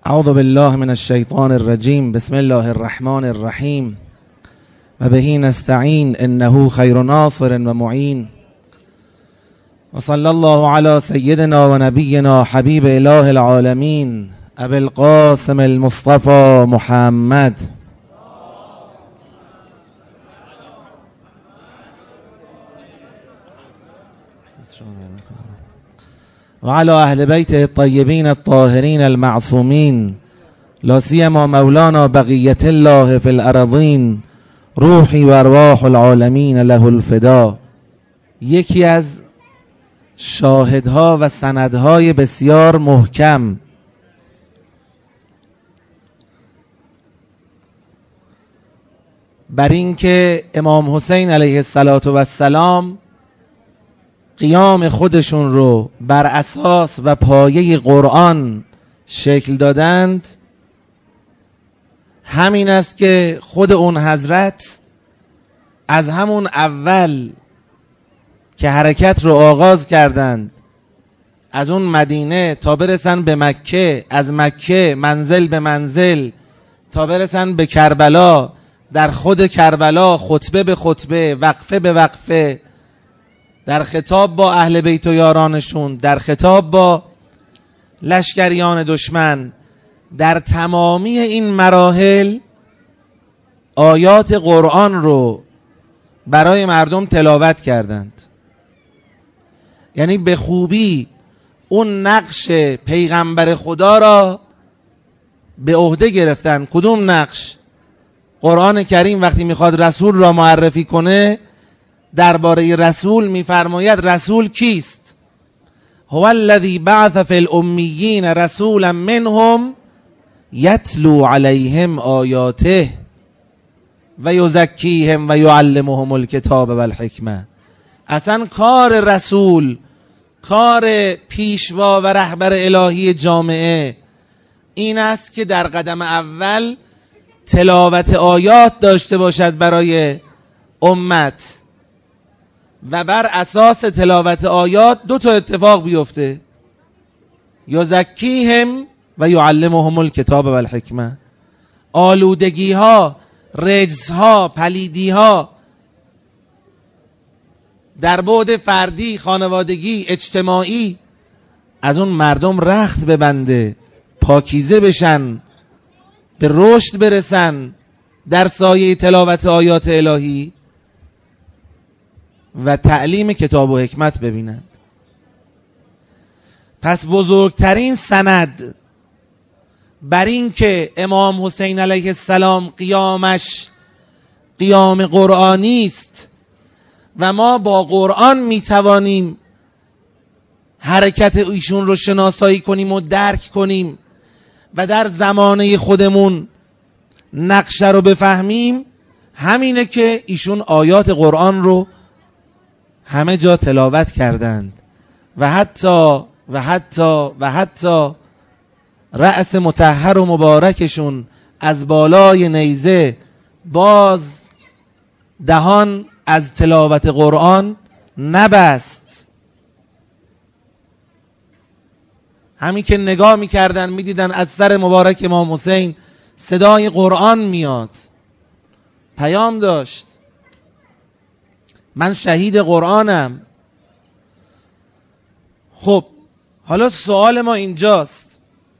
اعوذ بالله من الشیطان الرجیم. بسم الله الرحمن الرحیم و به نستعین انه خیر ناصر و معین و صلی الله علی سیدنا و نبینا حبیب اله العالمین ابی القاسم المصطفى محمد و علی اهل بیته الطیبین الطاهرین المعصومین لا سیما مولانا بقیة الله فی الارضین روحی و ارواح العالمین له الفدا. یکی از شاهدها و سندهای بسیار محکم بر این که امام حسین علیه السلام قیام خودشون رو بر اساس و پایه قرآن شکل دادند همین است که خود اون حضرت از همون اول که حرکت رو آغاز کردند از اون مدینه تا برسن به مکه، از مکه منزل به منزل تا برسن به کربلا، در خود کربلا خطبه به خطبه، وقفه به وقفه، در خطاب با اهل بیت و یارانشون، در خطاب با لشکریان دشمن، در تمامی این مراحل آیات قرآن رو برای مردم تلاوت کردند. یعنی به خوبی اون نقش پیغمبر خدا را به عهده گرفتن. کدوم نقش؟ قرآن کریم وقتی میخواد رسول را معرفی کنه درباره رسول میفرماید رسول کیست؟ هو الذی بعث فی الامیین رسولا منهم یتلو علیهم آیاته و یزکیهم و یعلمهم الکتاب و الحکمه. اصلا کار رسول، کار پیشوا و رهبر الهی جامعه این است که در قدم اول تلاوت آیات داشته باشد برای امت و بر اساس تلاوت آیات دو تا اتفاق بیفته: یزکیهم و یعلمهم الکتاب و الحکمه. آلودگی ها، رجز ها، پلیدی ها در بعد فردی، خانوادگی، اجتماعی از اون مردم رخت ببنده، پاکیزه بشن، به رشد برسن در سایه تلاوت آیات الهی و تعلیم کتاب و حکمت ببینند. پس بزرگترین سند بر این که امام حسین علیه السلام قیامش قیام قرآنی است و ما با قرآن میتوانیم حرکت ایشون رو شناسایی کنیم و درک کنیم و در زمانه خودمون نقشه رو بفهمیم، همینه که ایشون آیات قرآن رو همه جا تلاوت کردند و حتی رأس مطهر و مبارکشون از بالای نیزه باز دهان از تلاوت قرآن نبست. همین که نگاه میکردن میدیدن از سر مبارک امام حسین صدای قرآن میاد، پیام داشت: من شهید قرآنم. خب حالا سوال ما اینجاست،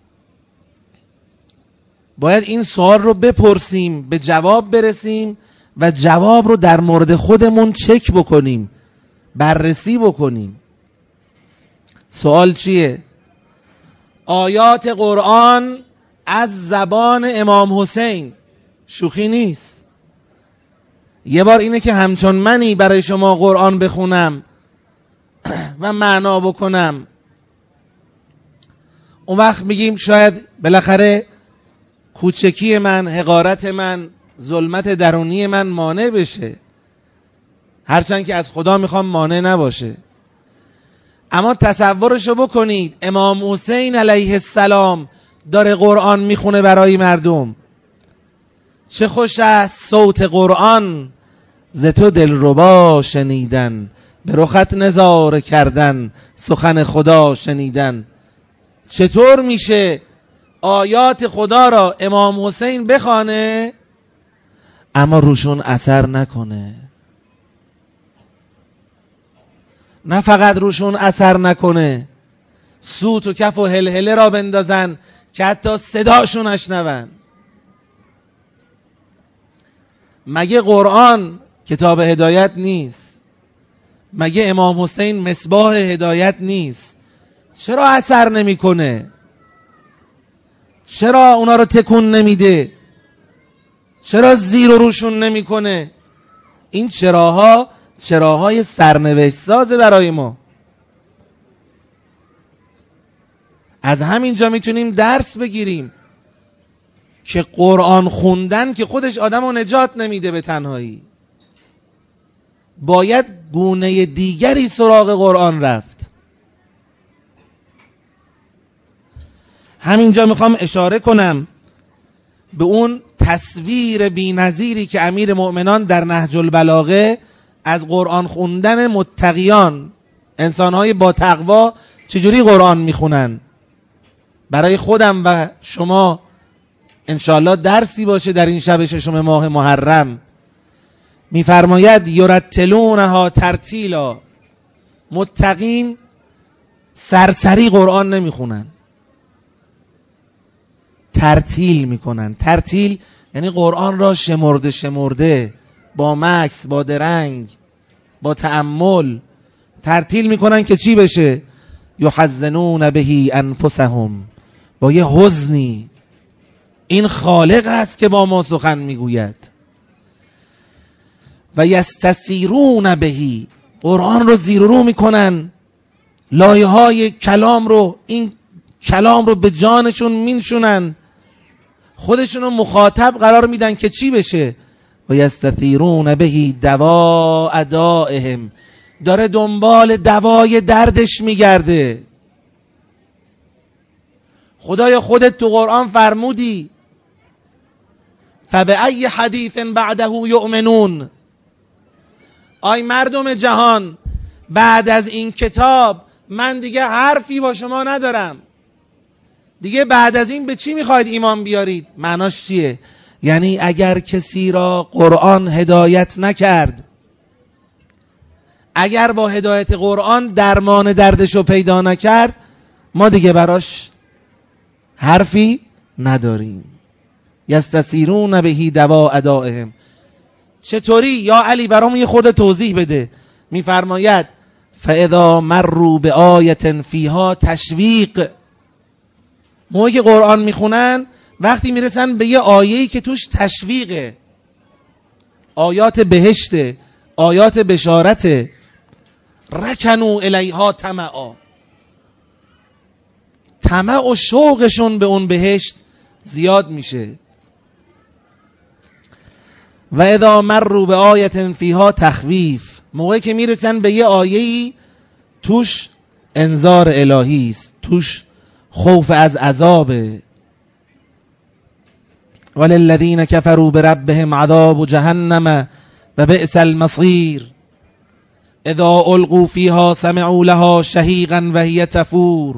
باید این سوال رو بپرسیم، به جواب برسیم و جواب رو در مورد خودمون چک بکنیم، بررسی بکنیم. سوال چیه؟ آیات قرآن از زبان امام حسین شوخی نیست. یه بار اینه که همچون منی برای شما قرآن بخونم و معنا بکنم، اون وقت میگیم شاید بالاخره کوچکی من، حقارت من، ظلمت درونی من مانع بشه، هرچند که از خدا میخوام مانع نباشه. اما تصورشو بکنید امام حسین علیه السلام داره قرآن میخونه برای مردم. چه خوش است صوت قرآن ز تو دلربا شنیدن، به رخت نظاره کردن سخن خدا شنیدن. چطور میشه آیات خدا را امام حسین بخوانه اما روشون اثر نکنه. نه فقط روشون اثر نکنه، سوت و کف و هلهله را بندازن که حتی صداشون نشنون. مگه قرآن کتاب هدایت نیست؟ مگه امام حسین مصباح هدایت نیست؟ چرا اثر نمیکنه؟ چرا اونا رو تکون نمیده؟ چرا زیر و روشون نمیکنه؟ این چراهای سرنوشت سازه برای ما. از همینجا میتونیم درس بگیریم که قرآن خوندن که خودش آدم رو نجات نمیده به تنهایی، باید گونه دیگری سراغ قرآن رفت. همینجا میخوام اشاره کنم به اون تصویر بی‌نظیری که امیر مؤمنان در نهج البلاغه از قرآن خوندن متقیان، انسانهای با تقوا چجوری قرآن میخونن. برای خودم و شما انشاءالله درسی باشه در این شب ششم ماه محرم. میفرماید یرتلونها ترتیلا، متقین سرسری قرآن نمیخونن، ترتیل میکنن. ترتیل یعنی قرآن را شمرده شمرده، با مکث، با درنگ، با تأمل ترتیل میکنن که چی بشه؟ یحزنون به انفسهم، با یه حزنی. این خالق است که با ما سخن میگوید. و یستسیرون بهی، قرآن رو زیر و رو میکنن، لایه های کلام رو، این کلام رو به جانشون مینشونن، خودشون رو مخاطب قرار میدن که چی بشه؟ و یستثیرون بهی دواء دائهم، داره دنبال دوای دردش میگرده. خدای خودت تو قرآن فرمودی فبأی حدیث بعده یؤمنون. آی مردم جهان، بعد از این کتاب من دیگه حرفی با شما ندارم. دیگه بعد از این به چی میخواید ایمان بیارید؟ معناش چیه؟ یعنی اگر کسی را قرآن هدایت نکرد، اگر با هدایت قرآن درمان دردشو پیدا نکرد، ما دیگه براش حرفی نداریم. یستسیرون بهی دواء دائهم. چطوری؟ یا علی برام یه خورده توضیح بده. میفرماید فاذا مروا بآیة فیها تشویق، موقعی که قرآن میخونن وقتی میرسن به یه آیه‌ای که توش تشویقه، آیات بهشته، آیات بشارته، رکنوا الیها طمعا، طمع و شوقشون به اون بهشت زیاد میشه. و اذا مروا بآیة فیها تخویف، موقعی که میرسن به یه آیه‌ای توش انذار الهی است، توش خوف از عذابه. وللذین کفروا بربهم عذاب جهنم و بئس المصیر اذا القوا فیها سمعوا لها شهیقا و هی تفور.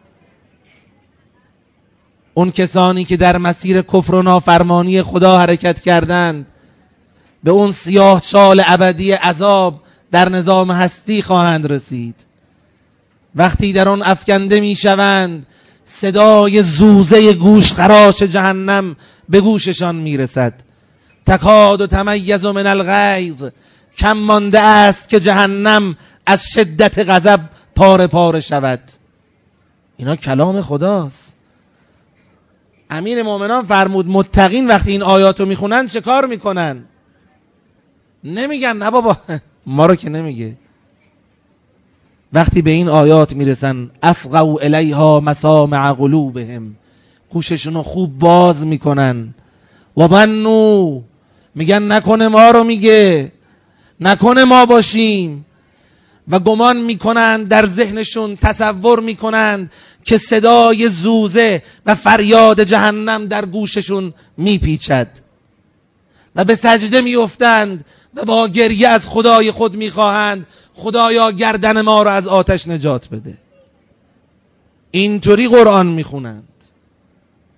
اون کسانی که در مسیر کفر و نافرمانی خدا حرکت کردند به اون سیاه چال ابدی عذاب در نظام هستی خواهند رسید. وقتی در اون افکنده می شوند صدای زوزه گوش خراش جهنم به گوششان می رسد. تکاد و تمیز من الغیظ، کم مانده است که جهنم از شدت غضب پاره پاره شود. اینا کلام خداست. امیر مومنان فرمود متقین وقتی این آیاتو میخونن چه کار میکنن؟ نمیگن نه بابا ما رو که نمیگه. وقتی به این آیات میرسن اصغوا الیها مسامع قلوبهم، گوششونو خوب باز میکنن. و ظنوا، میگن نکنه ما رو میگه، نکنه ما باشیم. و گمان میکنند، در ذهنشون تصور میکنند که صدای زوزه و فریاد جهنم در گوششون میپیچد و به سجده میافتند و با گریه از خدای خود میخواهند خدایا گردن ما رو از آتش نجات بده. اینطوری قرآن میخونند.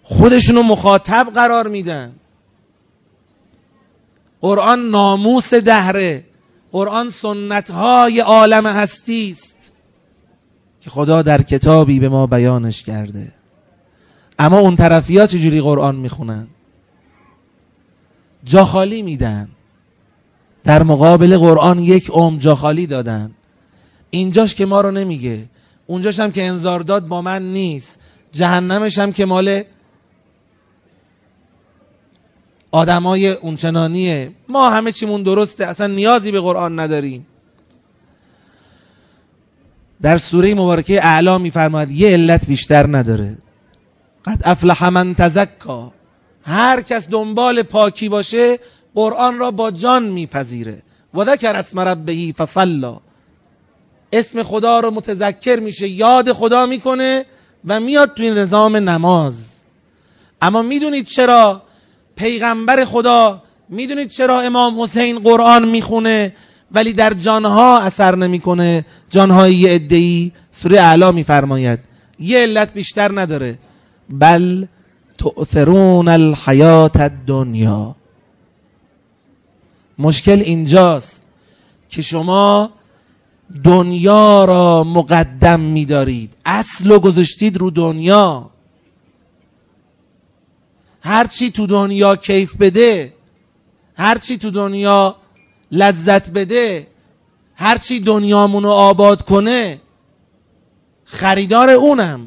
خودشونو مخاطب قرار میدن. قرآن ناموس دهره، قرآن سنتهای عالم هستی است که خدا در کتابی به ما بیانش کرده. اما اون طرفی ها چجوری قرآن میخونن؟ جا خالی میدن، در مقابل قرآن یک عمر جا خالی دادن. اینجاش که ما رو نمیگه، اونجاش هم که انذار داد با من نیست، جهنمش هم که مال آدمای اونچنانیه، ما همه چیمون درسته، اصلا نیازی به قرآن نداریم. در سوره مبارکه اعلی میفرماید یه علت بیشتر نداره، قد افلح من تزکا، هر کس دنبال پاکی باشه قرآن را با جان میپذیره. و ذکر اسم ربه فصلی، اسم خدا رو متذکر میشه، یاد خدا میکنه و میاد تو این نظام نماز. اما میدونید چرا پیغمبر خدا، میدونید چرا امام حسین قرآن میخونه ولی در جانها اثر نمیکنه؟ جانهای یه عده‌ای سوره اعلی میفرماید یه علت بیشتر نداره، بل تؤثرون الحیات الدنیا. مشکل اینجاست که شما دنیا را مقدم میدارید، اصل رو گذاشتید رو دنیا. هرچی تو دنیا کیف بده، هرچی تو دنیا لذت بده، هرچی دنیامونو آباد کنه، خریدار اونم.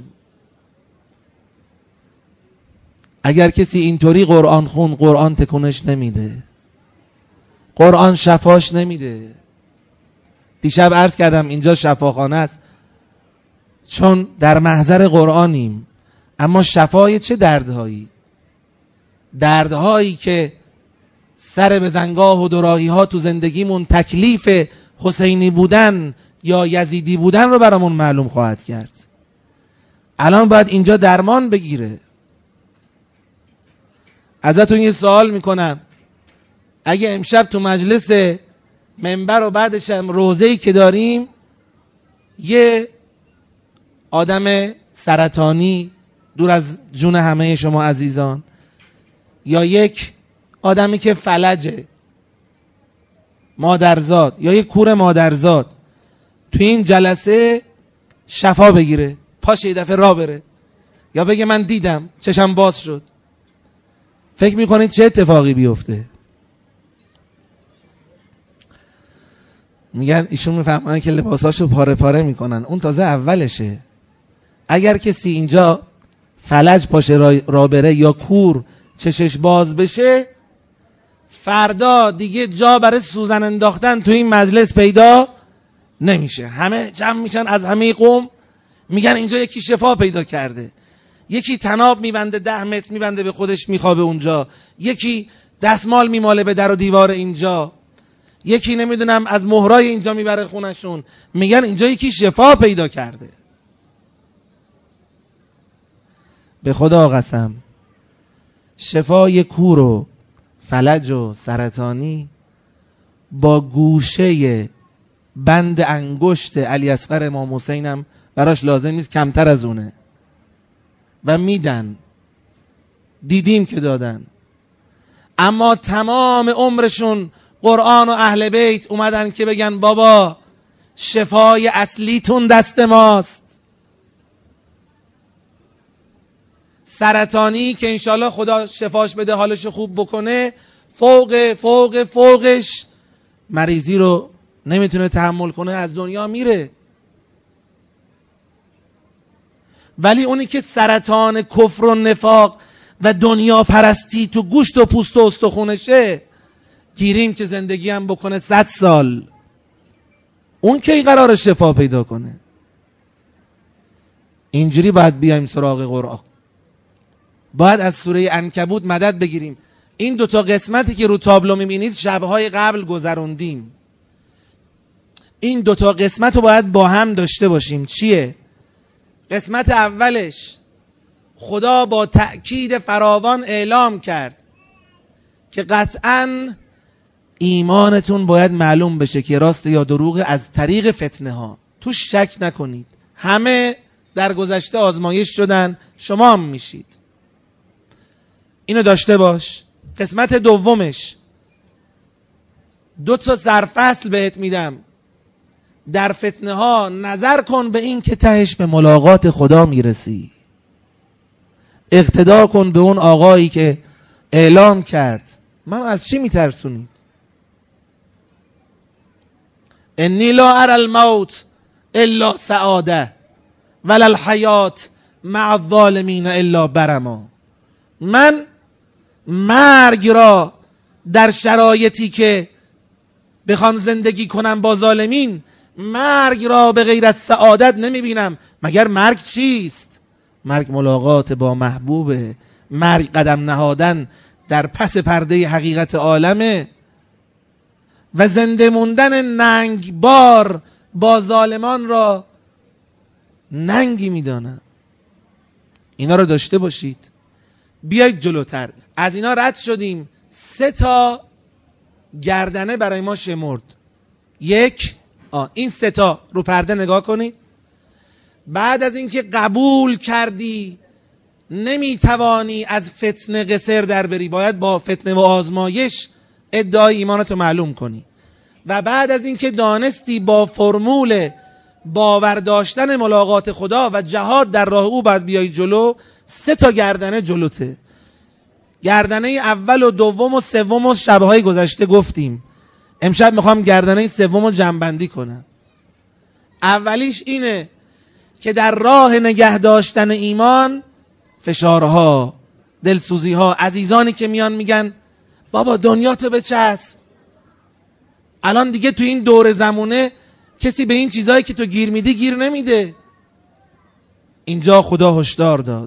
اگر کسی اینطوری قرآن خون، قرآن تکونش نمیده، قرآن شفاش نمیده. دیشب عرض کردم اینجا شفاخانه است، چون در محضر قرآنیم. اما شفای چه دردهایی؟ دردهایی که سر به زنگاه و دوراهی ها تو زندگیمون تکلیف حسینی بودن یا یزیدی بودن رو برامون معلوم خواهد کرد. الان باید اینجا درمان بگیره. ازتون یه سوال میکنم، اگه امشب تو مجلس منبر و بعدش هم روزه‌ای که داریم یه آدم سرطانی دور از جون همه شما عزیزان، یا یک آدمی که فلجه مادرزاد، یا یک کور مادرزاد تو این جلسه شفا بگیره، پاشه یه دفعه راه بره، یا بگه من دیدم چشم باز شد، فکر میکنید چه اتفاقی بیفته؟ میگن ایشون میفهمن که لباساشو پاره پاره میکنن، اون تازه اولشه. اگر کسی اینجا فلج پاشه را بره یا کور چشش باز بشه، فردا دیگه جا برای سوزن انداختن تو این مجلس پیدا نمیشه. همه جمع میشن از همه قوم، میگن اینجا یکی شفا پیدا کرده، یکی تناب میبنده 10 متر میبنده به خودش میخوابه اونجا، یکی دستمال میماله به در و دیوار اینجا، یکی نمیدونم از مهرای اینجا میبره خونشون، میگن اینجا یکی شفا پیدا کرده. به خدا قسم شفای کور و فلج و سرطانی با گوشه بند انگشت علی اصغر امام حسین هم براش لازم نیست، کمتر از اونه. و میدن، دیدیم که دادن. اما تمام عمرشون قرآن و اهل بیت اومدن که بگن بابا شفای اصلیتون دست ماست. سرطانی که انشالله خدا شفاش بده، حالشو خوب بکنه، فوقش مریضی رو نمیتونه تحمل کنه، از دنیا میره. ولی اونی که سرطان کفر و نفاق و دنیا پرستی تو گوشت و پوست و استخونشه، گیریم که زندگی هم بکنه 100 سال، اون که این قرار شفا پیدا کنه. اینجوری باید بیایم سراغ قرآن، باید از سوره عنکبوت مدد بگیریم. این 2 قسمتی که رو تابلو میبینید شبهای قبل گذروندیم. این 2 قسمت رو باید با هم داشته باشیم. چیه؟ قسمت اولش خدا با تأکید فراوان اعلام کرد که قطعاً ایمانتون باید معلوم بشه که راست یا دروغ از طریق فتنه ها. توش شک نکنید، همه در گذشته آزمایش شدن، شما هم میشید. اینو داشته باش. قسمت دومش 2 سرفصل بهت میدم. در فتنه ها نظر کن به این که تهش به ملاقات خدا میرسی. اقتدا کن به اون آقایی که اعلام کرد من از چی میترسونید؟ انی لا اری الموت الا سعاده ولا الحیات مع الظالمین الا برما. من مرگ را در شرایطی که بخوام زندگی کنم با ظالمین، مرگ را به غیر از سعادت نمیبینم. مگر مرگ چیست؟ مرگ ملاقات با محبوبه. مرگ قدم نهادن در پس پرده حقیقت عالمه و زنده موندن ننگ بار با ظالمان را ننگی میدانم. اینا رو داشته باشید. بیایید جلوتر. از اینا رد شدیم. 3 گردنه برای ما شمرد. این 3 رو پرده نگاه کنید. بعد از اینکه قبول کردی نمیتوانی از فتنه قصر در بری، باید با فتنه و آزمایش ادعای ایمانتو معلوم کنی. و بعد از اینکه دانستی با فرمول باور داشتن ملاقات خدا و جهاد در راه او باید بیای جلو، 3 گردنه جلوته. گردنه اول و دوم و سوم و شبهای گذشته گفتیم. امشب میخوام گردنه سوم رو جمع‌بندی کنم. اولیش اینه که در راه نگه داشتن ایمان فشارها، دلسوزیها، عزیزانی که میان میگن بابا دنیاتو بچسب. الان دیگه تو این دور زمونه کسی به این چیزایی که تو گیر میدی گیر نمیده. اینجا خدا هشدار داد.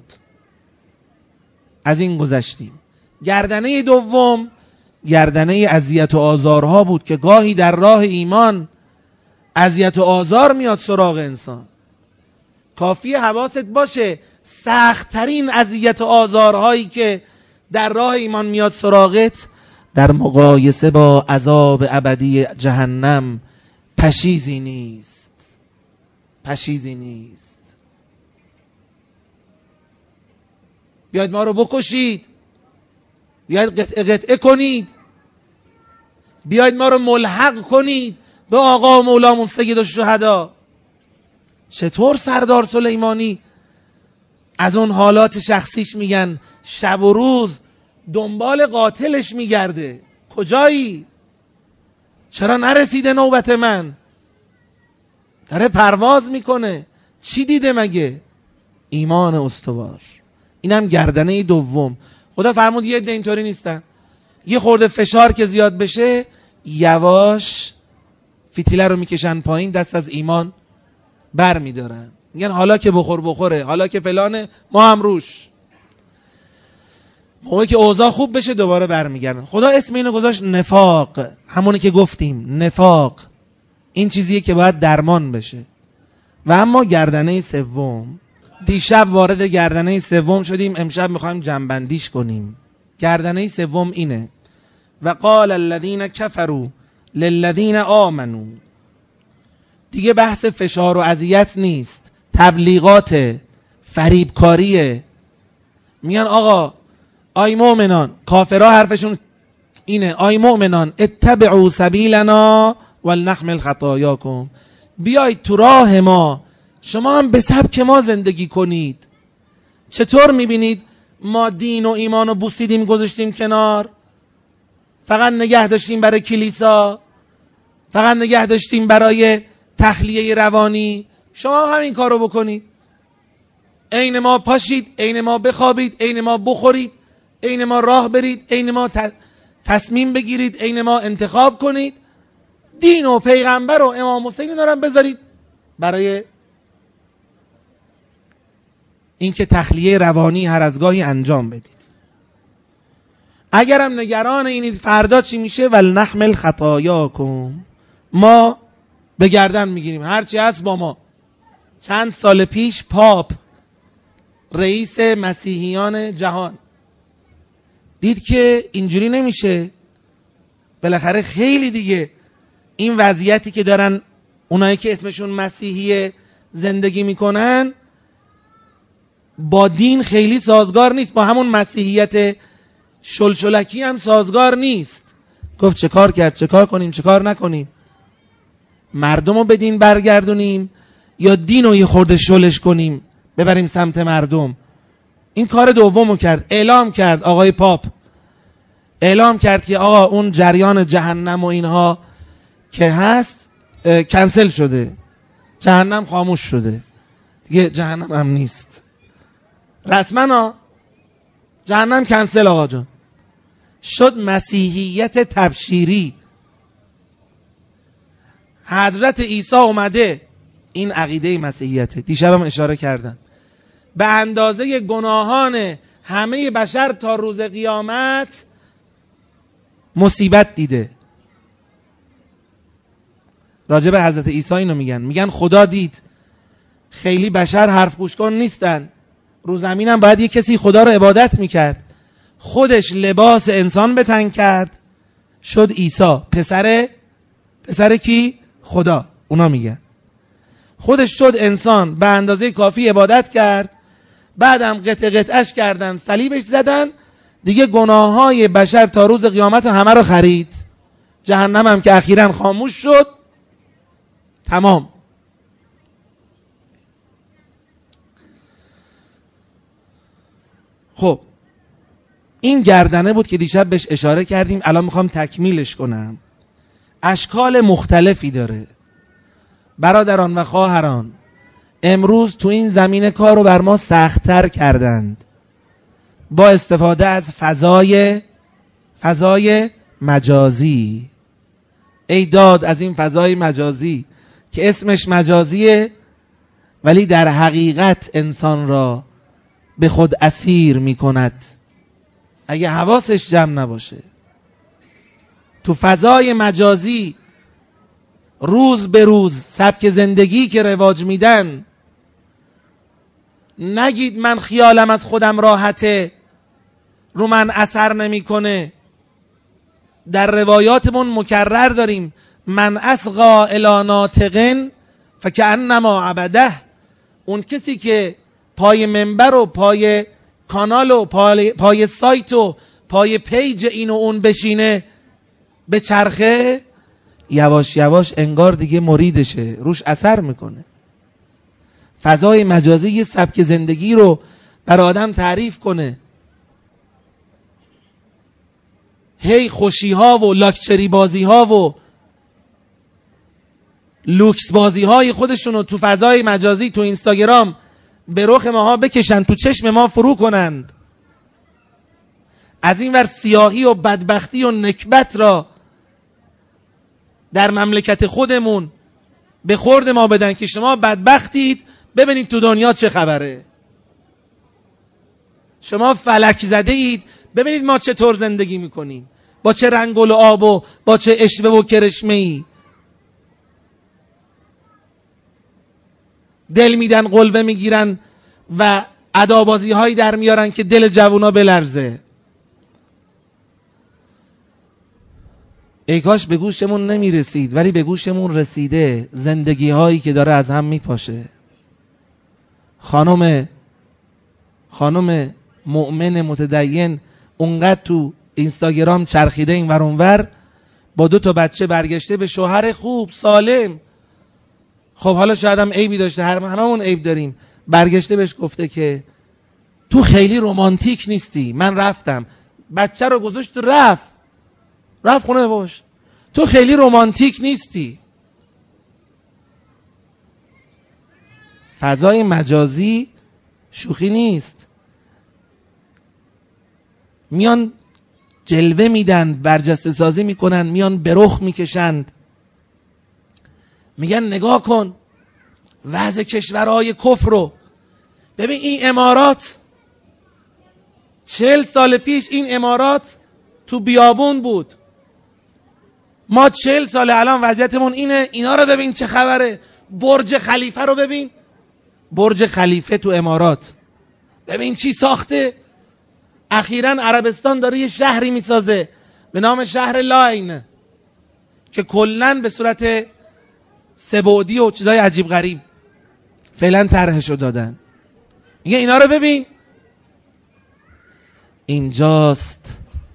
از این گذشتیم. گردنه دوم گردنه اذیت و آزارها بود که گاهی در راه ایمان اذیت و آزار میاد سراغ انسان. کافیه حواست باشه سخت‌ترین اذیت و آزارهایی که در راه ایمان میاد سراغت در مقایسه با عذاب ابدی جهنم پشیزی نیست. پشیزی نیست. بیاید ما رو بکشید، بیاید قطعه کنید، بیاید ما رو ملحق کنید به آقا و مولامون سید الشهدا. چطور سردار سلیمانی از اون حالات شخصیش میگن شب و روز دنبال قاتلش میگرده؟ کجایی؟ چرا نرسیده نوبت من؟ داره پرواز میکنه. چی دیده مگه؟ ایمان استوار. اینم گردنه دوم. خدا فرمود یه عده اینطوری نیستن. یه خورده فشار که زیاد بشه یواش فتیله رو میکشن پایین، دست از ایمان بر میدارن، میگن حالا که بخوره، حالا که فلانه ما هم روش. موقعی که اوضاع خوب بشه دوباره برمیگردن. خدا اسم اینو گذاشت نفاق. همونی که گفتیم نفاق این چیزیه که باید درمان بشه. و اما گردنه سوم، دیشب وارد گردنه سوم شدیم، امشب میخوایم جنبندیش کنیم. گردنه سوم اینه: و قال الذین کفروا للذین آمنوا. دیگه بحث فشار و اذیت نیست، تبلیغات، فریبکاریه. میگن آقا آی مؤمنان، کافرها حرفشون اینه: آی مؤمنان اتبعوا سبیلنا ولنحمل خطایاکم. بیایید تو راه ما، شما هم به سبک ما زندگی کنید. چطور میبینید ما دین و ایمان رو بوسیدیم گذاشتیم کنار، فقط نگه داشتیم برای کلیسا، فقط نگه داشتیم برای تخلیه روانی؟ شما هم همین کار رو بکنید. عین ما پاشید، عین ما بخوابید، عین ما بخورید، عین ما راه برید، عین ما تصمیم بگیرید، عین ما انتخاب کنید. دین و پیغمبر و امام حسین دارن بذارید برای اینکه تخلیه روانی هر از گاهی انجام بدید. اگرم نگران اینید فردا چی میشه، ولنحمل خطایاکم، ما به گردن میگیریم هرچی هست با ما. چند سال پیش پاپ رئیس مسیحیان جهان دید که اینجوری نمیشه، بالاخره خیلی دیگه این وضعیتی که دارن اونایی که اسمشون مسیحیه زندگی میکنن با دین خیلی سازگار نیست، با همون مسیحیت شلشلکی هم سازگار نیست. گفت چه کار کرد، چه کار کنیم، چه کار نکنیم؟ مردم رو به دین برگردونیم یا دین رو یه خورده شلش کنیم ببریم سمت مردم؟ این کار دومو کرد. اعلام کرد، آقای پاپ اعلام کرد که آقا اون جریان جهنم و اینها که هست کنسل شده، جهنم خاموش شده دیگه، جهنم هم نیست رسما، جهنم کنسل آقا جان. شد مسیحیت تبشیری. حضرت عیسی اومده، این عقیده مسیحیته، دیشبم اشاره کردم، به اندازه گناهان همه بشر تا روز قیامت مصیبت دیده. راجع به حضرت عیسی اینو میگن خدا دید خیلی بشر حرف گوش کن نیستن، رو زمینم باید یه کسی خدا رو عبادت میکرد، خودش لباس انسان به تن کرد، شد عیسی پسر کی؟ خدا. اونا میگن خودش شد انسان، به اندازه کافی عبادت کرد، بعدم قطعش کردن، صلیبش زدن، دیگه گناههای بشر تا روز قیامت همه رو خرید. جهنم هم که اخیراً خاموش شد، تمام. خب این گردنه بود که دیشب بهش اشاره کردیم، الان میخوام تکمیلش کنم. اشکال مختلفی داره. برادران و خواهران، امروز تو این زمینه کار رو بر ما سخت‌تر کردند با استفاده از فضای مجازی. ای داد از این فضای مجازی که اسمش مجازیه ولی در حقیقت انسان را به خود اسیر می کند اگه حواسش جمع نباشه. تو فضای مجازی روز به روز سبک زندگی که رواج میدن، نگید من خیالم از خودم راحته، رو من اثر نمیکنه. در روایاتمون مکرر داریم من اسقا الی ناطق فکأنما عبده. اون کسی که پای منبر و پای کانال و پای سایت و پای پیج این و اون بشینه به چرخه، یواش یواش انگار دیگه مریدشه، روش اثر میکنه. فضای مجازی یه سبک زندگی رو بر آدم تعریف کنه، هی خوشی ها و لاکچری بازی ها و لوکس بازی های خودشونو تو فضای مجازی تو اینستاگرام به رخ ماها بکشن، تو چشم ما فرو کنند. از این ور سیاهی و بدبختی و نکبت را در مملکت خودمون به خورد ما بدن که شما بدبختید، ببینید تو دنیا چه خبره. شما فلک زده اید، ببینید ما چطور زندگی میکنیم، با چه رنگ و آب و با چه اشوه و کرشمه ای. دل میدن، قلوه میگیرن و ادابازی هایی در میارن که دل جوونا بلرزه. ای کاش به گوشمون نمیرسید، ولی به گوشمون رسیده. زندگی هایی که داره از هم میپاشه. خانم مؤمن متدین اونقدر تو اینستاگرام چرخیده این ور اون ور، با 2 بچه برگشته به شوهر خوب سالم. خب حالا شاید هم عیبی داشته، هممون عیب داریم. برگشته بهش گفته که تو خیلی رمانتیک نیستی. من رفتم، بچه رو گذاشت رفت خونه باش. تو خیلی رمانتیک نیستی. فضای مجازی شوخی نیست. میان جلوه میدن، برجسته سازی میکنن، میان به رخ میکشند، میگن نگاه کن وضع کشورهای کفر رو ببین. این امارات 40 سال پیش این امارات تو بیابون بود، ما 40 سال الان وضعیتمون اینه. اینا رو ببین چه خبره. برج خلیفه رو ببین، برج خلیفه تو امارات ببین چی ساخته. اخیراً عربستان داره یه شهری میسازه به نام شهر لاین که کلن به صورت سه‌بعدی و چیزای عجیب غریب فعلا طرحشو دادن. میگه اینا رو ببین. اینجاست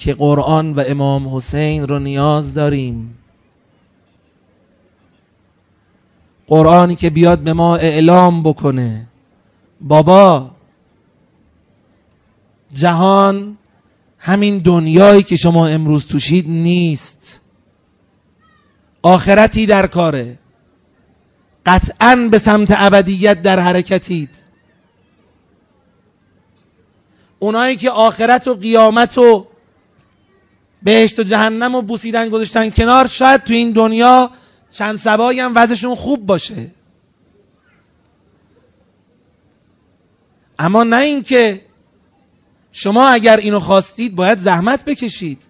که قرآن و امام حسین رو نیاز داریم. قرآنی که بیاد به ما اعلام بکنه بابا جهان همین دنیایی که شما امروز توشید نیست، آخرتی در کاره، قطعاً به سمت ابدیت در حرکتید. اونایی که آخرت و قیامت و بهشت و جهنم و بوسیدن گذاشتن کنار، شاید تو این دنیا چند سبایی هم وضعشون خوب باشه، اما نه این که شما اگر اینو خواستید باید زحمت بکشید.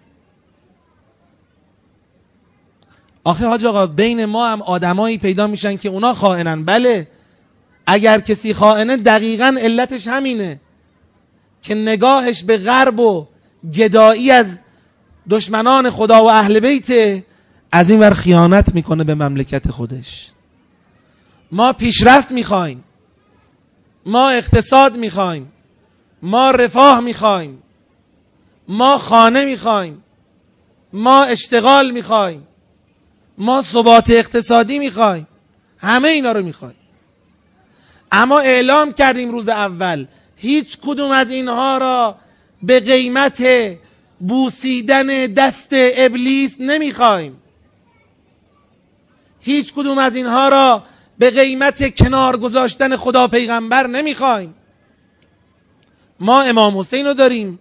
آخه حاج آقا بین ما هم آدمایی پیدا میشن که اونا خائنن. بله، اگر کسی خائنه دقیقاً علتش همینه که نگاهش به غرب و گدایی از دشمنان خدا و اهل بیت، از این ور خیانت میکنه به مملکت خودش. ما پیشرفت میخوایم، ما اقتصاد میخوایم، ما رفاه میخوایم، ما خانه میخوایم، ما اشتغال میخوایم، ما ثبات اقتصادی میخوایم، همه اینا رو میخوایم، اما اعلام کردیم روز اول هیچ کدوم از اینها را به قیمت بوسیدن دست ابلیس نمیخوایم، هیچ کدوم از اینها را به قیمت کنار گذاشتن خدا پیغمبر نمیخوایم. ما امام حسین رو داریم.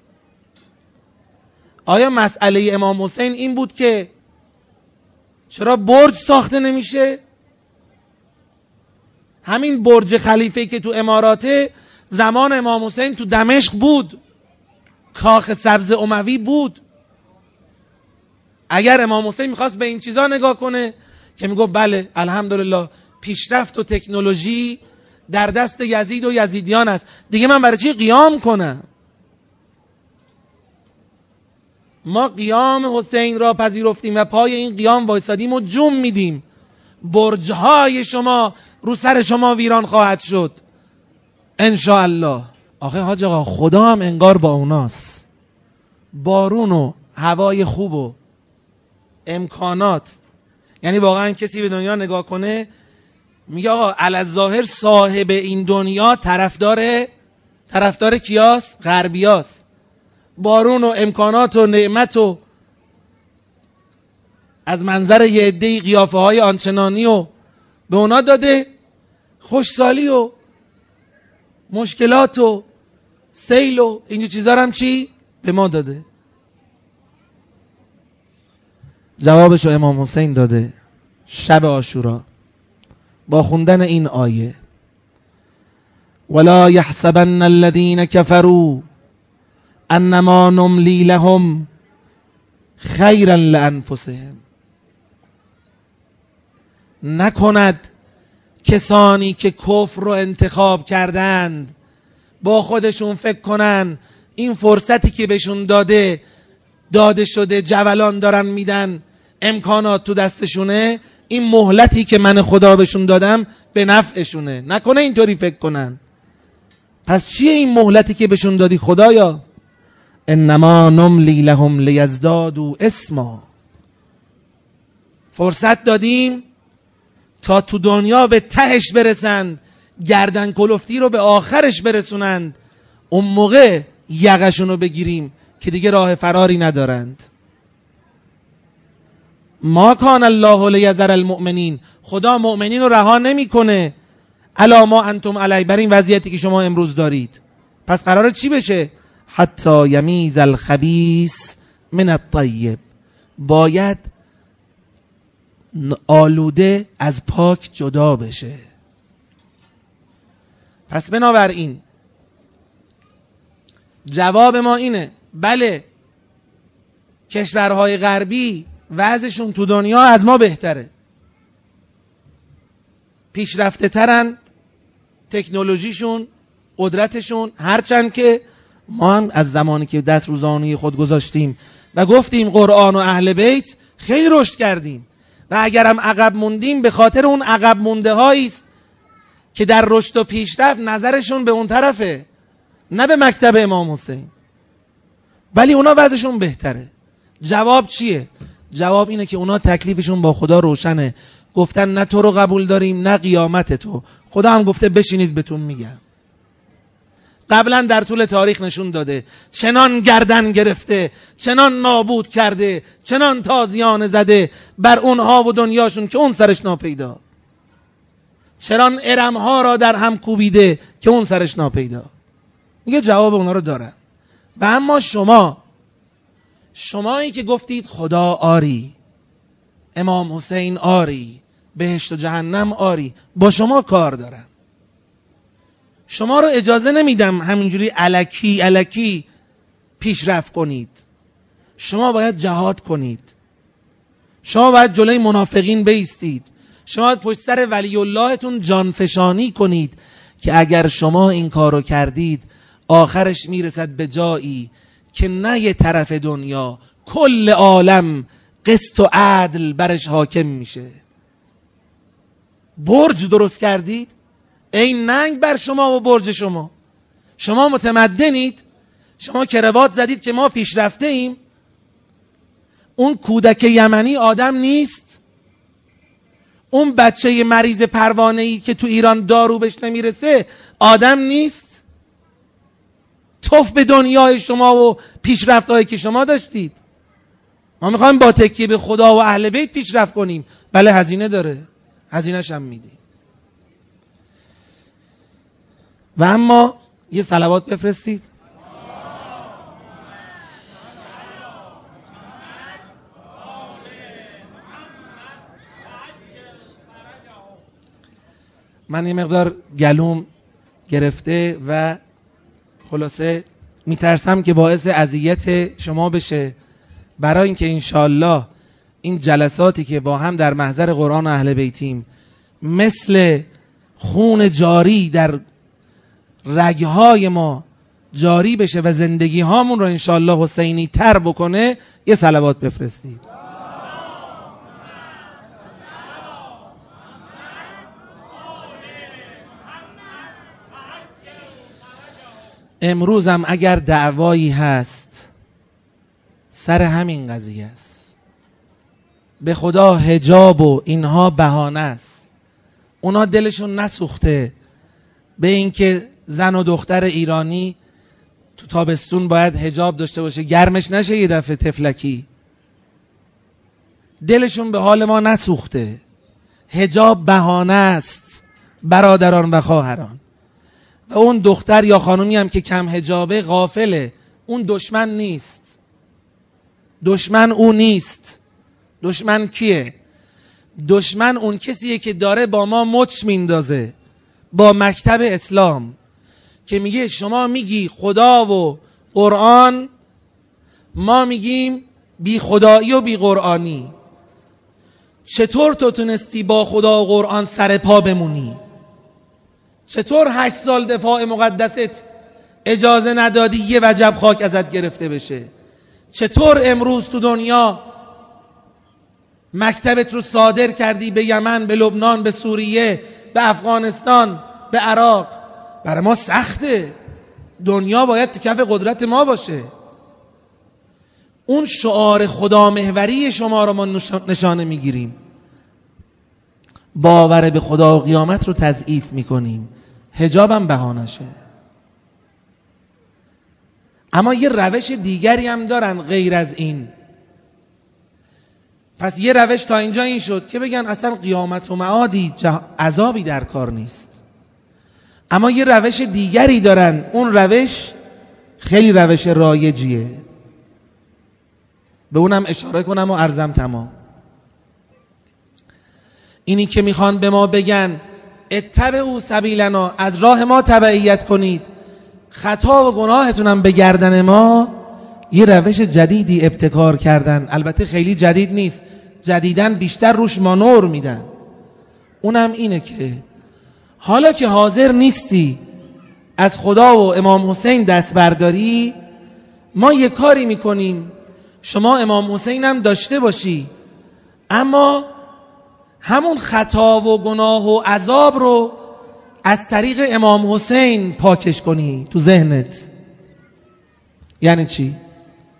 آیا مسئله امام حسین این بود که چرا برج ساخته نمیشه؟ همین برج خلیفه که تو اماراته زمان امام حسین تو دمشق بود، کاخ سبز اموی بود. اگر امام حسین میخواست به این چیزا نگاه کنه که میگو بله الحمدلله پیشرفت و تکنولوژی در دست یزید و یزیدیان است، دیگه من برای چی قیام کنم؟ ما قیام حسین را پذیرفتیم و پای این قیام وایسادیم و جون میدیم. برج‌های شما رو سر شما ویران خواهد شد انشاءالله. آخه حاج آقا خدا هم انگار با اوناست. بارون و هوای خوب و امکانات، یعنی واقعا کسی به دنیا نگاه کنه میگه آقا الظاهر صاحب این دنیا طرفدار کیاس؟ غربیاس. بارون و امکانات و نعمت و از منظر یه عده‌ای قیافه های آنچنانی و به اونا داده، خوشسالی و مشکلات و سیل و اینجور چیزا هم چی به ما داده. جوابشو امام حسین داده شب عاشورا با خوندن این آیه: ولا يحسبن الذين كفروا انما نملی لهم خیرا لانفسهم. نکند کسانی که کفر رو انتخاب کردند با خودشون فکر کنن این فرصتی که بهشون داده شده، جولان دارن میدن، امکانات تو دستشونه، این مهلتی که من خدا بهشون دادم به نفعشونه. نکنه اینطوری فکر کنن. پس چیه این مهلتی که بهشون دادی خدایا؟ انما نملی لهم لیزدادوا اسما. فرصت دادیم تا تو دنیا به تهش برسند، گردن کلفتی رو به آخرش برسونند، اون موقع یقشون رو بگیریم که دیگه راه فراری ندارند. ما کان الله لیذر المؤمنین، خدا مؤمنین رو رها نمیکنه الا ما انتم علی، بر این وضعیتی که شما امروز دارید. پس قراره چی بشه؟ حتی یمیز الخبیث من الطیب، باید آلوده از پاک جدا بشه. پس بنابراین جواب ما اینه بله کشورهای غربی وضعشون تو دنیا از ما بهتره، پیشرفته ترن، تکنولوژیشون، قدرتشون، هرچند که ما هم از زمانی که دست روزانه خود گذاشتیم و گفتیم قرآن و اهل بیت خیلی رشد کردیم و اگرم عقب موندیم به خاطر اون عقب مونده هاییست که در رشد و پیشرفت نظرشون به اون طرفه، نه به مکتب امام حسین. ولی اونا وضعشون بهتره. جواب چیه؟ جواب اینه که اونا تکلیفشون با خدا روشنه، گفتن نه تو رو قبول داریم نه قیامت تو. خدا هم گفته بشینید بهتون میگم. قبلا در طول تاریخ نشون داده چنان گردن گرفته، چنان نابود کرده، چنان تازیانه زده بر اونها و دنیاشون که اون سرش ناپیدا، چنان ارمها را در هم کوبیده که اون سرش ناپیدا. میگه جواب اونا رو دارم. و اما شمایی که گفتید خدا آری، امام حسین آری، بهشت و جهنم آری، با شما کار دارم. شما رو اجازه نمیدم همینجوری الکی پیشرفت کنید. شما باید جهاد کنید. شما باید جلوی منافقین بایستید. شما باید پشت سر ولی اللهتون جانفشانی کنید که اگر شما این کارو کردید آخرش میرسد به جایی که نه یه طرف دنیا، کل عالم قسط و عدل برش حاکم میشه. برج درست کردید، این ننگ بر شما و برج شما. شما متمدنید، شما کروات زدید که ما پیشرفته ایم. اون کودک یمنی آدم نیست؟ اون بچه مریض پروانه‌ای که تو ایران دارو بهش نمیرسه آدم نیست؟ توف به دنیای شما و پیشرفت‌هایی که شما داشتید. ما میخوایم با تکیه به خدا و اهل بیت پیشرفت کنیم. بله هزینه داره، هزینه‌ش هم میدیم. و اما یه صلوات بفرستید. من یه مقدار گلوم گرفته و خلاصه میترسم که باعث اذیت شما بشه، برای اینکه انشالله این جلساتی که با هم در محضر قرآن و اهل بیتیم مثل خون جاری در رگهای ما جاری بشه و زندگی هامون رو انشالله حسینی تر بکنه، یه صلوات بفرستید. امروزم اگر دعوایی هست سر همین قضیه است. به خدا حجاب و اینها بهانه است. اونا دلشون نسوخته به اینکه زن و دختر ایرانی تو تابستون باید حجاب داشته باشه، گرمش نشه یه دفعه تفلکی. دلشون به حال ما نسوخته. حجاب بهانه است برادران و خواهران. و اون دختر یا خانومی هم که کم حجابه غافله، اون دشمن نیست. دشمن او نیست. دشمن کیه؟ دشمن اون کسیه که داره با ما مچ میندازه، با مکتب اسلام، که میگه شما میگی خدا و قرآن، ما میگیم بی خدایی و بی قرآنی. چطور تو تونستی با خدا و قرآن سر پا بمونی؟ چطور 8 سال دفاع مقدست اجازه ندادی یه وجب خاک ازت گرفته بشه؟ چطور امروز تو دنیا مکتبت رو صادر کردی به یمن، به لبنان، به سوریه، به افغانستان، به عراق؟ برای ما سخته. دنیا باید تو کف قدرت ما باشه. اون شعار خدا محوری شما رو ما نشانه میگیریم. باور به خدا و قیامت رو تضعیف میکنیم. حجابم بهانشه. اما یه روش دیگری هم دارن غیر از این. پس یه روش تا اینجا این شد که بگن اصلا قیامت و معادی عذابی در کار نیست. اما یه روش دیگری دارن. اون روش خیلی روش رایجیه. به اونم اشاره کنم و عرضم تمام. اینی که میخوان به ما بگن اتبعوا سبیلنا، از راه ما تبعیت کنید، خطا و گناهتونم به گردن ما. یه روش جدیدی ابتکار کردن. البته خیلی جدید نیست، جدیدن بیشتر روش مانور میدن. اونم اینه که حالا که حاضر نیستی از خدا و امام حسین دست برداری، ما یه کاری میکنیم شما امام حسین هم داشته باشی، اما همون خطا و گناه و عذاب رو از طریق امام حسین پاکش کنی تو ذهنت. یعنی چی؟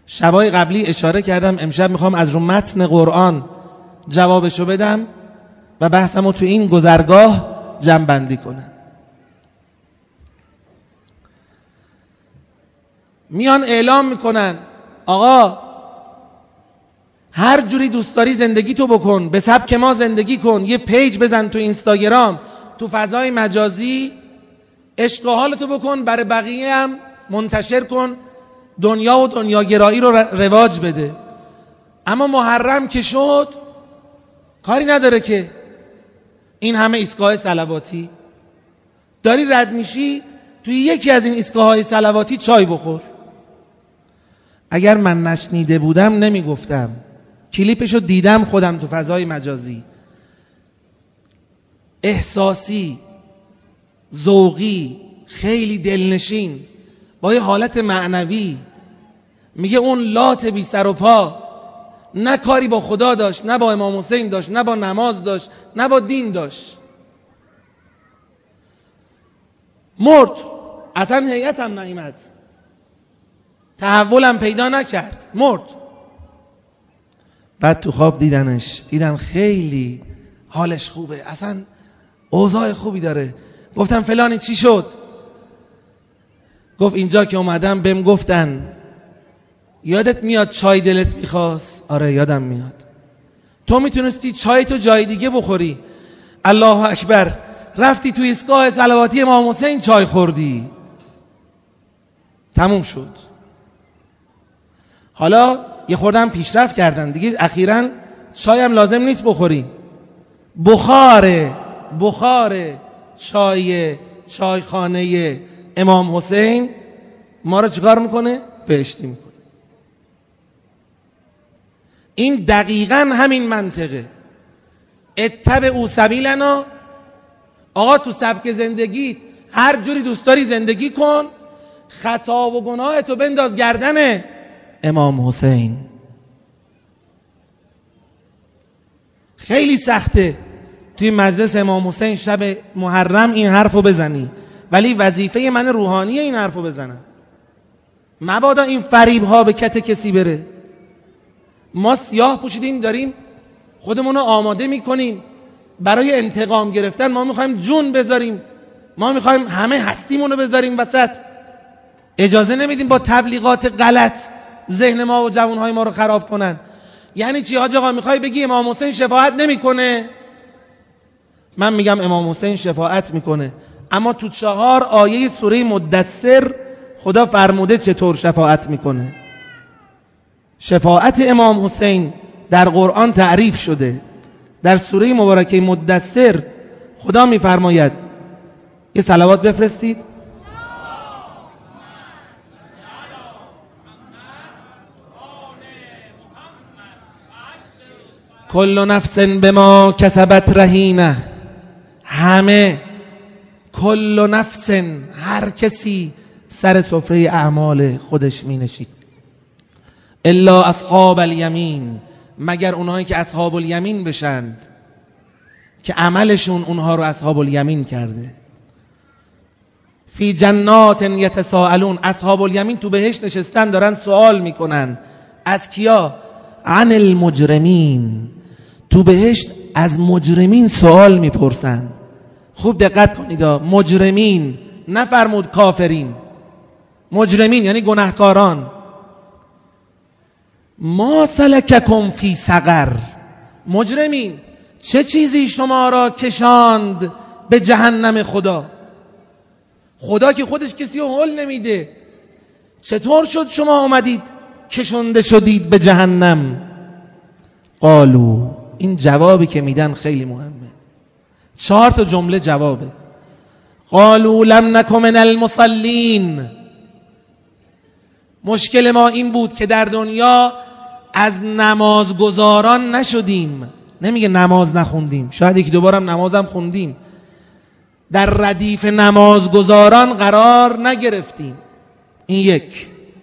شبای قبلی اشاره کردم، امشب میخوام از رو متن قرآن جوابشو بدم و بحثمو تو این گذرگاه جمع بندی کنم. میان اعلام میکنن آقا هر جوری دوست داری زندگی تو بکن، به سبک ما زندگی کن، یه پیج بزن تو اینستاگرام، تو فضای مجازی، عشق و حالتو بکن، برای بقیه هم منتشر کن، دنیا و دنیاگرایی رو رواج بده. اما محرم که شد کاری نداره که این همه ایستگاه صلواتی. داری رد میشی توی یکی از این ایستگاه‌های صلواتی چای بخور. اگر من نشنیده بودم نمیگفتم، کلیپشو دیدم خودم تو فضای مجازی، احساسی، ذوقی، خیلی دلنشین، با یه حالت معنوی. میگه اون لات بی سر و پا نه کاری با خدا داشت، نه با امام حسین داشت، نه با نماز داشت، نه با دین داشت، مرد، اصلا هیئتم نیامد، تحولم پیدا نکرد، مرد. بعد تو خواب دیدن خیلی حالش خوبه، اصلا اوضاع خوبی داره. گفتم فلانی چی شد؟ گفت اینجا که اومدم بهم گفتن یادت میاد چای دلت میخواست؟ آره یادم میاد. تو میتونستی چای تو جای دیگه بخوری، الله اکبر، رفتی تو ایستگاه صلواتی امام حسین چای خوردی، تموم شد. حالا یه خوردم پیشرفت کردن دیگه، اخیراً چای هم لازم نیست بخوری، بخار چایخانه امام حسین ما رو چیکار میکنه؟ بهشتی میکنه. این دقیقاً همین منطقه. اتبعوا سبیلنا. آقا تو سبک زندگیت هر جوری دوست داری زندگی کن، خطا و گناهتو بنداز گردن امام حسین. خیلی سخته توی مجلس امام حسین شب محرم این حرفو بزنی، ولی وظیفه من روحانیه این حرفو بزنم. مبادا این فریب ها به کت کسی بره. ما سیاه پوشیدیم، داریم خودمونو آماده میکنیم برای انتقام گرفتن. ما میخوایم جون بذاریم، ما میخوایم همه هستیمونو بذاریم وسط. اجازه نمیدیم با تبلیغات غلط ذهن ما و جوانهای ما رو خراب کنن. یعنی چی حاج آقا؟ میخوای بگی امام حسین شفاعت نمیکنه؟ من میگم امام حسین شفاعت میکنه، اما تو 4 آیه سوره مدثر خدا فرموده چطور شفاعت میکنه. شفاعت امام حسین در قرآن تعریف شده. در سوره مبارکه مدثر خدا میفرماید، یه صلوات بفرستید. کل نفس بما کسبت رهینه. همه، کل نفس، هر کسی سر سفره اعمال خودش می نشید. الا اصحاب الیمین، مگر اونهایی که اصحاب الیمین بشند، که عملشون اونها رو اصحاب الیمین کرده. فی جنات یتساءلون، اصحاب الیمین تو بهشت نشستن دارن سوال میکنن. از کیا؟ عن المجرمین. تو بهشت از مجرمین سوال میپرسن. خوب دقت کنید، مجرمین، نفرمود کافرین. مجرمین یعنی گناهکاران. ما سلککم فی سقر. مجرمین، چه چیزی شما را کشاند به جهنم خدا؟ خدا که خودش کسی رو حل نمیده، چطور شد شما اومدید کشنده شدید به جهنم؟ قالو، این جوابی که میدن خیلی مهمه، 4 تا جمله جوابه. قالو لم نک من المصلین. مشکل ما این بود که در دنیا از نمازگزاران نشدیم. نمیگه نماز نخوندیم، شاید 1-2 بارم نمازم خوندیم، در ردیف نمازگزاران قرار نگرفتیم. این 1.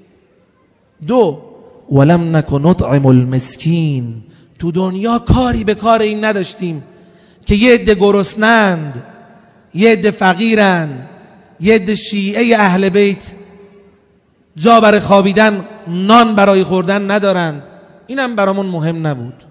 2 ولم نک نطعم المسکین. تو دنیا کاری به کار این نداشتیم که یه عده گرسنند، یه عده فقیرن، یه عده شیعه اهل بیت جا برای خوابیدن نان برای خوردن ندارن. اینم برامون مهم نبود.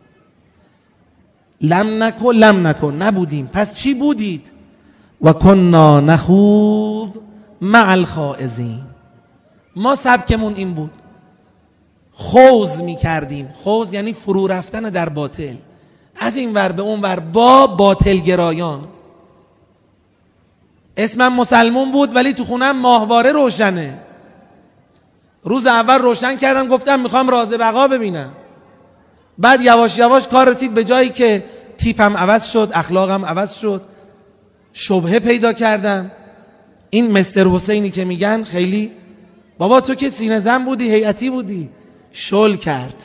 لم نکن نبودیم. پس چی بودید؟ و کنا نخوض مع الخائضین. ما سبکمون این بود، خوض می کردیم. خوض یعنی فرو رفتن در باطل، از این ور به اون ور با باطل گرایان. اسمم مسلمون بود ولی تو خونم ماهواره روشنه. روز اول روشن کردم، گفتم میخوام راز بقا ببینم. بعد یواش یواش کار رسید به جایی که تیپم عوض شد، اخلاقم عوض شد، شبهه پیدا کردم. این مستر حسینی که میگن خیلی بابا تو که سینه زن بودی، هیئتی بودی، شل کرد.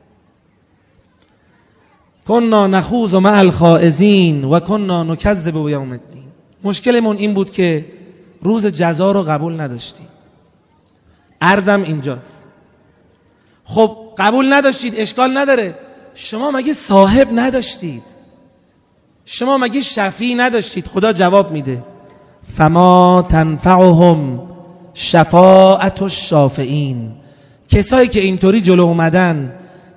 کنا نخوض مع الخائضین و کنا نکذب بیوم الدین. مشکلمون این بود که روز جزا رو قبول نداشتیم. عرضم اینجاست. خب قبول نداشتید، اشکال نداره. شما مگه صاحب نداشتید؟ شما مگه شفیع نداشتید؟ خدا جواب میده فما تنفعهم شفاعت الشافعین. کسایی که اینطوری جلو اومدن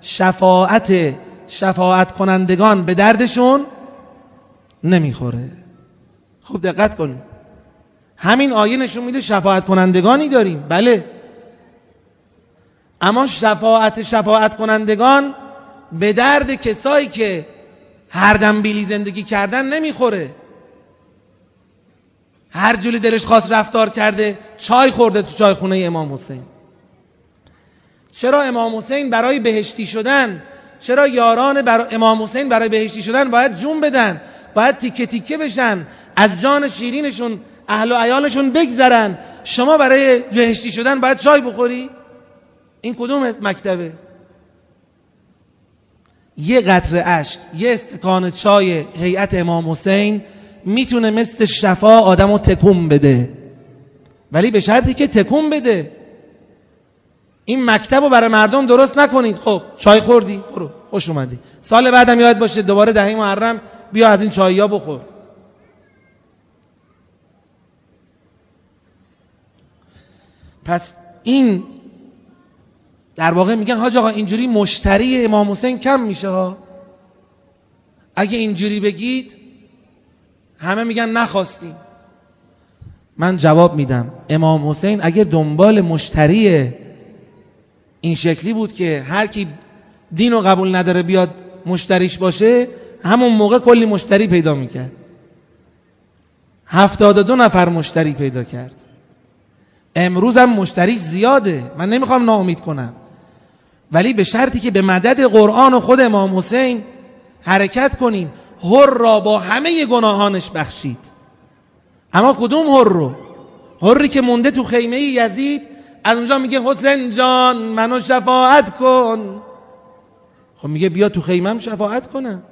شفاعت کنندگان به دردشون نمیخوره. خب دقت کنید، همین آیه نشون میده شفاعت کنندگانی داریم، بله، اما شفاعت کنندگان به درد کسایی که هر دنبیلی زندگی کردن نمیخوره. هر جوری دلش خواست رفتار کرده، چای خورده تو چای خونه امام حسین. چرا امام حسین برای بهشتی شدن، چرا یاران امام حسین برای بهشتی شدن باید جون بدن، باید تیکه تیکه بشن، از جان شیرینشون اهل و عیالشون بگذرن؟ شما برای بهشتی شدن باید چای بخوری؟ این کدوم مکتبه؟ یه قطره اشک، یه استکان چای هیئت امام حسین میتونه مثل شفا آدمو تکون بده، ولی به شرطی که تکون بده. این مکتب رو برای مردم درست نکنید. خب چای خوردی، برو خوش اومدی، سال بعدم یاد باشه دوباره 10 محرم بیا از این چاییا بخور. پس این در واقع میگن حاج آقا اینجوری مشتری امام حسین کم میشه ها. اگه اینجوری بگید همه میگن نخواستیم. من جواب میدم امام حسین اگه دنبال مشتری این شکلی بود که هر کی دینو قبول نداره بیاد مشتریش باشه، همون موقع کلی مشتری پیدا میکرد. 72 نفر مشتری پیدا کرد. امروز هم مشتری زیاده، من نمیخوام ناامید کنم، ولی به شرطی که به مدد قرآن و خود امام حسین حرکت کنیم. حر را با همه گناهانش بخشید. اما کدوم حر رو؟ حری که مونده تو خیمه یزید، از اونجا میگه حسین جان منو شفاعت کن. خب میگه بیا تو خیمم شفاعت کنم.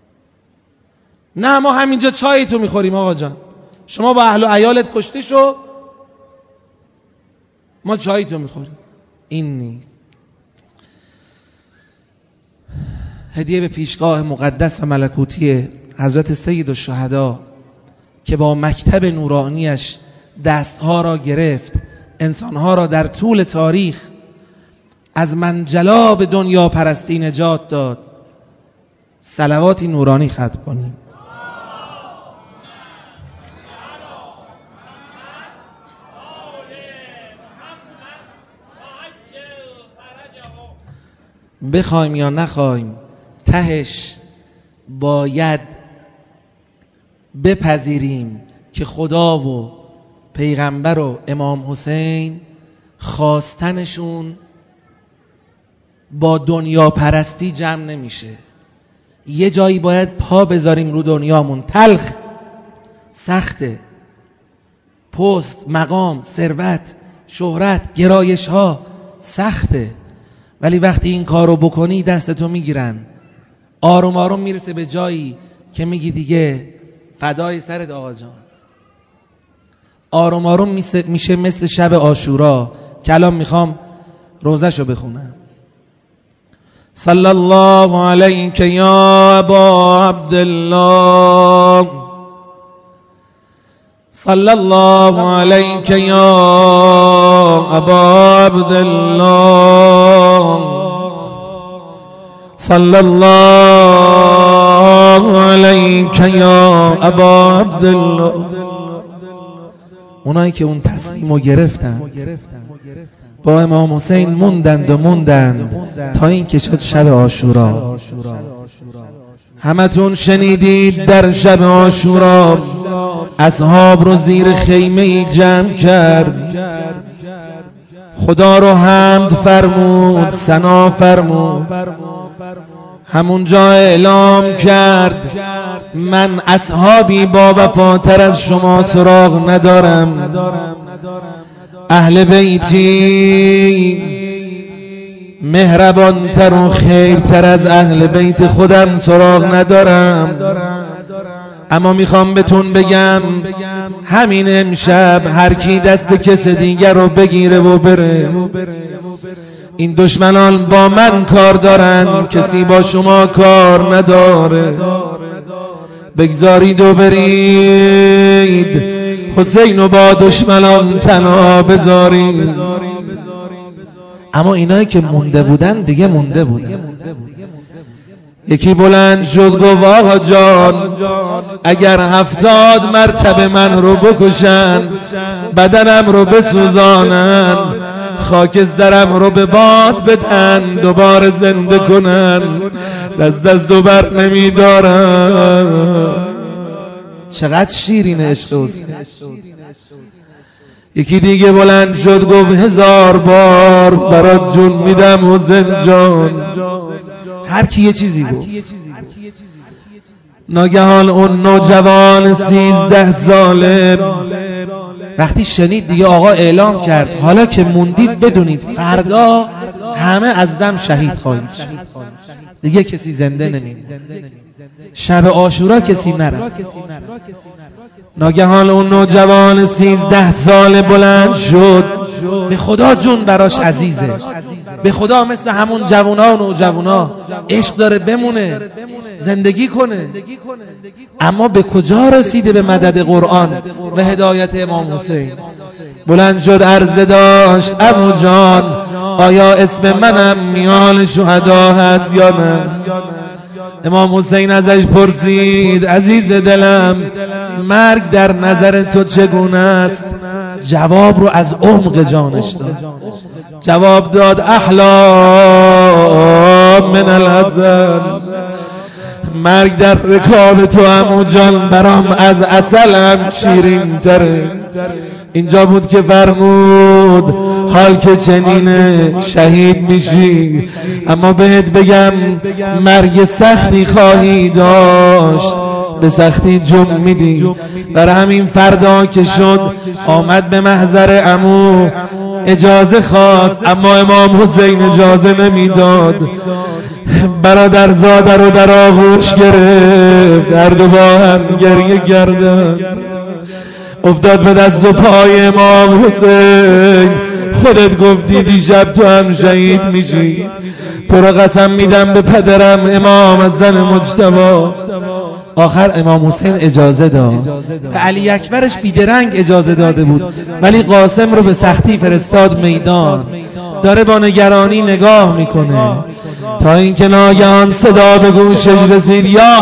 نه ما همینجا چای تو میخوریم آقا جان، شما با اهل و عیالت کشته شو، ما چای تو میخوریم. این نیست. هدیه به پیشگاه مقدس و ملکوتی حضرت سید الشهدا که با مکتب نورانیش دستها را گرفت، انسانها را در طول تاریخ از منجلاب دنیا پرستی نجات داد. صلواتی نورانی ختم کنیم. بخوایم یا نخوایم تهش باید بپذیریم که خدا و پیغمبر و امام حسین خواستنشون با دنیا پرستی جمع نمیشه. یه جایی باید پا بذاریم رو دنیامون. تلخ، سخته، پست، مقام، ثروت، شهرت، گرایش ها سخته، ولی وقتی این کارو بکنی دستتو میگیرن. آروم آروم میرسه به جایی که میگی دیگه فدای سرت آقا جان. آروم آروم میشه مثل شب عاشورا که الان میخوام روزهشو بخونم. صلی الله علیک یا ابا عبدالله، صلی الله علیک یا ابا عبدالله، صلی الله علیک یا ابا عبدالله. اونایی که اون تصمیم رو گرفتن با امام حسین موندند تا این که شد شب عاشورا. همتون شنیدید در شب عاشورا اصحاب رو زیر خیمه جمع کرد، خدا رو حمد فرمود، ثنا فرمود. همونجا اعلام کرد من اصحابی با وفاتر از شما سراغ ندارم، اهل بیتی مهربانتر و خیرتر از اهل بیت خودم سراغ ندارم. اما میخوام بهتون بگم همین امشب هر کی دست کس دیگر رو بگیره و بره، این دشمنان با من کار دارن، کسی با شما کار نداره. بگذارید و برید حسین رو با دشمنان تنها بذارید. اما اینایی که مونده بودن دیگه مونده بودن. یکی بلند شد گفت آقا جان اگر 70 مرتبه من رو بکشن، بدنم رو بسوزانن، خاکسترم رو به باد بدن، دوباره زنده کنن، دست دو بر نمیدارن. چقدر شیرین عشق حسین. یکی دیگه بلند شد گفت 1000 بار برات جون میدم حسین جان. هر کی یه چیزی گفت. ناگهان اون نوجوان 13 ساله وقتی شنید دیگه آقا اعلام کرد حالا که موندید بدونید فردا همه از دم شهید خواهید شد، دیگه کسی زنده نمیمونه، شب عاشورا کسی نرفت. ناگهان اون نوجوان 13 ساله بلند شد، به خدا جون براش عزیزه، به خدا مثل همون جوونا و نوجوانا عشق داره بمونه، زندگی کنه. اما به کجا رسیده؟ به مدد قرآن و هدایت امام حسین. بلند شد عرضه داشت عمو جان آیا اسم منم میان شهدا هست یا نه؟ امام حسین ازش پرسید عزیز دلم مرگ در نظر تو چگونه است؟ جواب رو از عمق جانش داد. جواب داد احلا من الحزن، مرگ در رکاب تو عمو جان برام از عسلم شیرین تره. اینجا بود که فرمود حال که چنینه شهید میشی، اما بهت بگم مرگ سختی خواهی داشت، به سختی جم میدی. برای همین فردا که شد آمد به محضر عمو اجازه خواست، اما امام حسین اجازه نمیداد. برادر زاده رو در آغوش گرفت، هر دو با هم گریه کردند. افتاد به دست و پای امام حسین، خودت گفتی دیشب تو هم شهید میشی، تو را قسم میدم به پدرم امام حسن مجتبی. آخر امام حسین اجازه داد. به علی اکبرش بیدرنگ اجازه داده بود، ولی قاسم رو به سختی فرستاد میدان. داره با نگرانی نگاه میکنه تا اینکه ناگهان صدا به گوشش رسید یا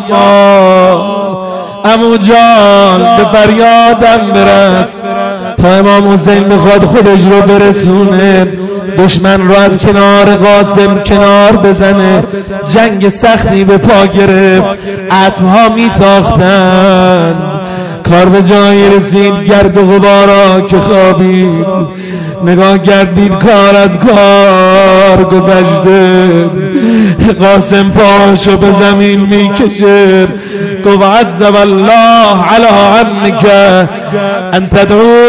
عمو جان به فریادم برس. تا امام حسین بخواد خودش رو برسونه، دشمن رو از کنار قاسم کنار بزنه، جنگ سختی به پا گرفت، اسبها میتاختن. کار به جایی رسید، گرد و غبارا که خوابید، نگاه کردید کار از کار گذشته. قاسم پاشو به زمین میکشه، گفت عذب الله علی عنک ان تدعو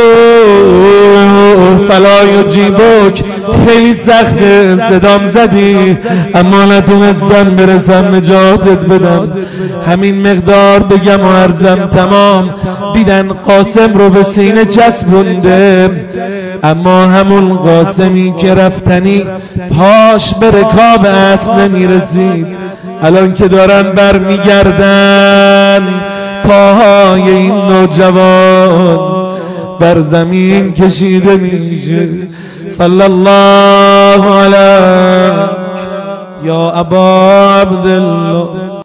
فلا یجیبک. خیلی سخته، صدام زدی اما نتونستم برسم نجاتت بدم. همین مقدار بگم و عرضم تمام. دیدن قاسم رو به سینه چسبونده، اما همون قاسمی که رفتنی پاش به رکاب اسب نمیرسید. الان که دارن برمیگردن پاهای این نوجوان بر زمین کشیده میشه. صلی الله علیه یا ابا عبدالله.